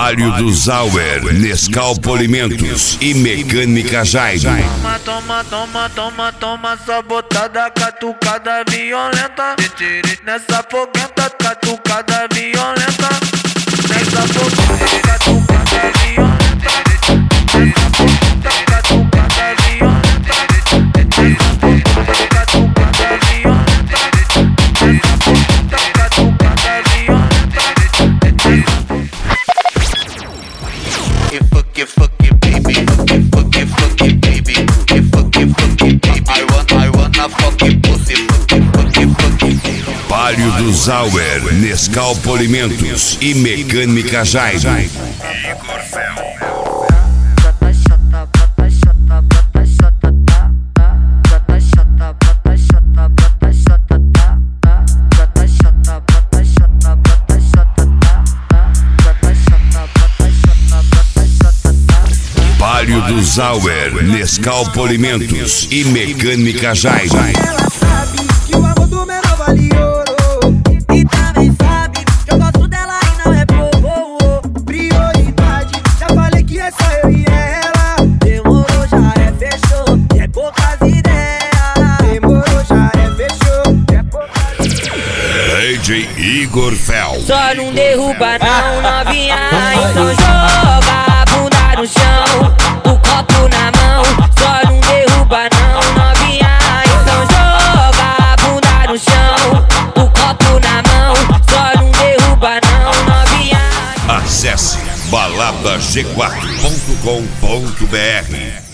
Palio do Zauer, Nescau Polimentos e Mecânica Jaime. Toma, toma, toma, toma, sabotada, catucada violenta. Nessa foguenta, catucada violenta. Nessa foguenta, catucada violenta. Nessa foguenta, catucada violenta. Nessa foguenta, catucada violenta. Nessa foguenta, catucada violenta. Fuck it, baby. Fuck it, baby. Fuck it, baby. I wanna fuck it, pussy. Fuck it, baby. Palio do Zauer, Nescau Polimentos e Mecânica Jaime. Palio do Zauer, Nescau Polimentos e Mecânica Jaime. Ela sabe que o amor do menor vale ouro. E também sabe que eu gosto dela e não é bobo. Prioridade, já falei que é só eu e ela. Demorou, já é, fechou, é poucas ideias. Demorou, já é, fechou, é poucas ideias. DJ Igor Fel. Só não derruba não, novinha, então joga a bunda no chão, o copo na mão. Só não derruba não, novinha, então joga a bunda no chão, o copo na mão. Só não derruba não, novinha. Acesse baladag4.com.br.